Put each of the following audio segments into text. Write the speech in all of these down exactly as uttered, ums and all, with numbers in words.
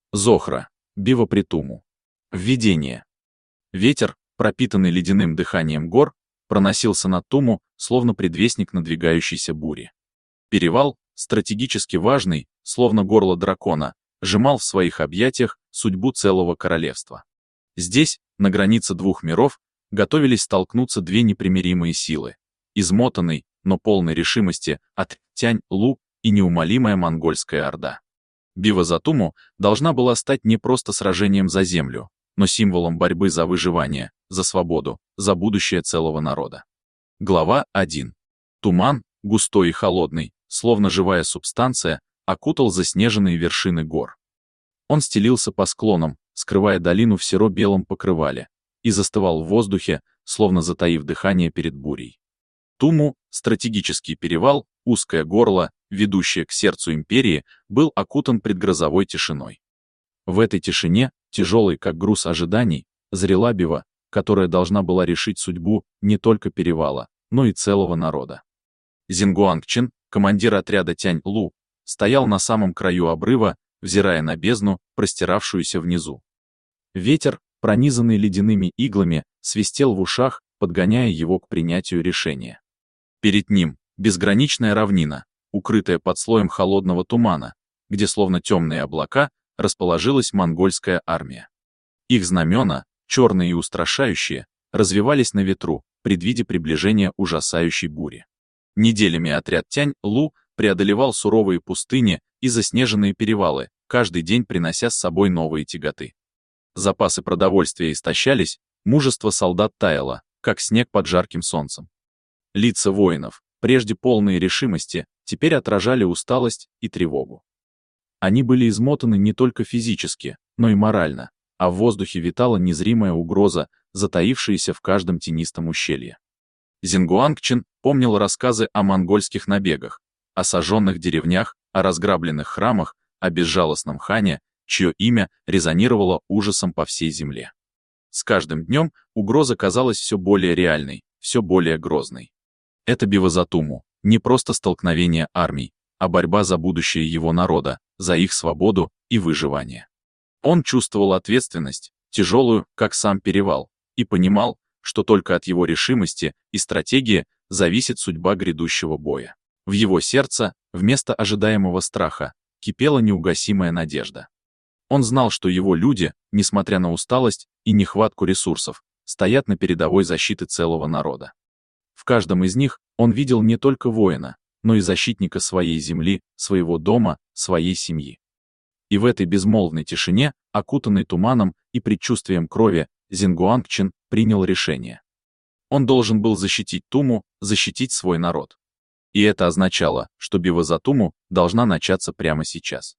Зохра. Бива Притуму. Введение. Ветер, пропитанный ледяным дыханием гор, проносился над Туму, словно предвестник надвигающейся бури. Перевал, стратегически важный, словно горло дракона, сжимал в своих объятиях судьбу целого королевства. Здесь, на границе двух миров, готовились столкнуться две непримиримые силы: измотанный, но полной решимости от Тянь-Лу и неумолимая монгольская орда. Бива за Туму должна была стать не просто сражением за землю, но символом борьбы за выживание, за свободу, за будущее целого народа. Глава первая. Туман, густой и холодный, словно живая субстанция, окутал заснеженные вершины гор. Он стелился по склонам, скрывая долину в серо-белом покрывале, и застывал в воздухе, словно затаив дыхание перед бурей. Туму, стратегический перевал, узкое горло, ведущее к сердцу империи, был окутан предгрозовой тишиной. В этой тишине, тяжелой как груз ожиданий, зрела Бива, которая должна была решить судьбу не только перевала, но и целого народа. Зингуангчен, командир отряда Тянь-Лу, стоял на самом краю обрыва, взирая на бездну, простиравшуюся внизу. Ветер, пронизанный ледяными иглами, свистел в ушах, подгоняя его к принятию решения. Перед ним безграничная равнина, укрытая под слоем холодного тумана, где словно темные облака расположилась монгольская армия. Их знамена, черные и устрашающие, развивались на ветру, предвидя приближение ужасающей бури. Неделями отряд Тянь-Лу преодолевал суровые пустыни и заснеженные перевалы, каждый день принося с собой новые тяготы. Запасы продовольствия истощались, мужество солдат таяло, как снег под жарким солнцем. Лица воинов, прежде полные решимости, теперь отражали усталость и тревогу. Они были измотаны не только физически, но и морально, а в воздухе витала незримая угроза, затаившаяся в каждом тенистом ущелье. Зингуангчен помнил рассказы о монгольских набегах, о сожженных деревнях, о разграбленных храмах, о безжалостном хане, чье имя резонировало ужасом по всей земле. С каждым днем угроза казалась все более реальной, все более грозной. Это Бива за Туму, не просто столкновение армий, а борьба за будущее его народа, за их свободу и выживание. Он чувствовал ответственность, тяжелую, как сам перевал, и понимал, что только от его решимости и стратегии зависит судьба грядущего боя. В его сердце, вместо ожидаемого страха, кипела неугасимая надежда. Он знал, что его люди, несмотря на усталость и нехватку ресурсов, стоят на передовой защиты целого народа. В каждом из них он видел не только воина, но и защитника своей земли, своего дома, своей семьи. И в этой безмолвной тишине, окутанной туманом и предчувствием крови, Зингуангчен принял решение. Он должен был защитить Туму, защитить свой народ. И это означало, что битва за Туму должна начаться прямо сейчас.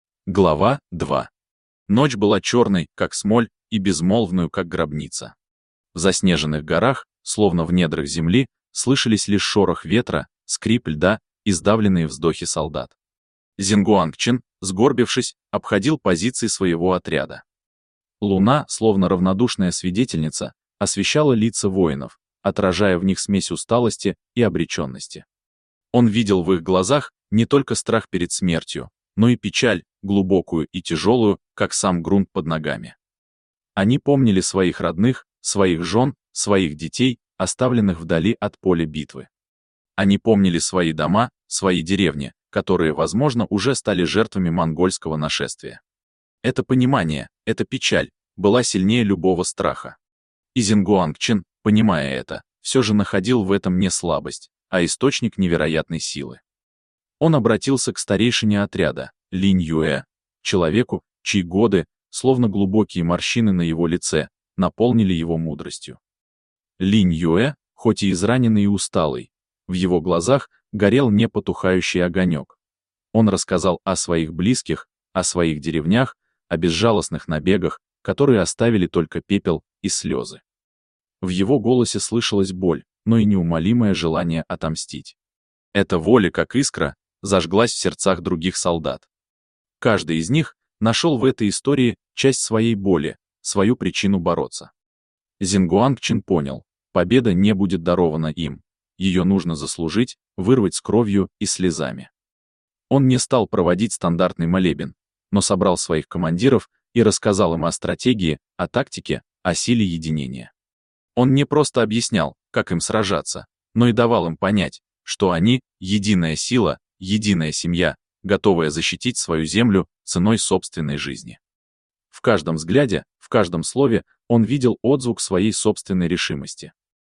Глава вторая. Ночь была черной, как смоль, и безмолвную, как гробница. В заснеженных горах, словно в недрах земли, слышались лишь шорох ветра, скрип льда и сдавленные вздохи солдат. Зингуангчен, сгорбившись, обходил позиции своего отряда. Луна, словно равнодушная свидетельница, освещала лица воинов, отражая в них смесь усталости и обреченности. Он видел в их глазах не только страх перед смертью, но и печаль, глубокую и тяжелую, как сам грунт под ногами. Они помнили своих родных, своих жен, своих детей, оставленных вдали от поля битвы. Они помнили свои дома, свои деревни, которые, возможно, уже стали жертвами монгольского нашествия. Это понимание, эта печаль, была сильнее любого страха. И Зингуангчен, понимая это, все же находил в этом не слабость, а источник невероятной силы. Он обратился к старейшине отряда, Линь Юэ, человеку, чьи годы, словно глубокие морщины на его лице, наполнили его мудростью. Линь Юэ, хоть и израненный и усталый, в его глазах горел непотухающий огонек. Он рассказал о своих близких, о своих деревнях, о безжалостных набегах, которые оставили только пепел и слезы. В его голосе слышалась боль, но и неумолимое желание отомстить. Эта воля, как искра, зажглась в сердцах других солдат. Каждый из них нашел в этой истории часть своей боли, свою причину бороться. Зингуангчен понял, победа не будет дарована им, ее нужно заслужить, вырвать с кровью и слезами. Он не стал проводить стандартный молебен, но собрал своих командиров и рассказал им о стратегии, о тактике, о силе единения. Он не просто объяснял, как им сражаться, но и давал им понять, что они — единая сила, единая семья, готовая защитить свою землю ценой собственной жизни. В каждом взгляде, в каждом слове он видел отзвук своей собственной решимости.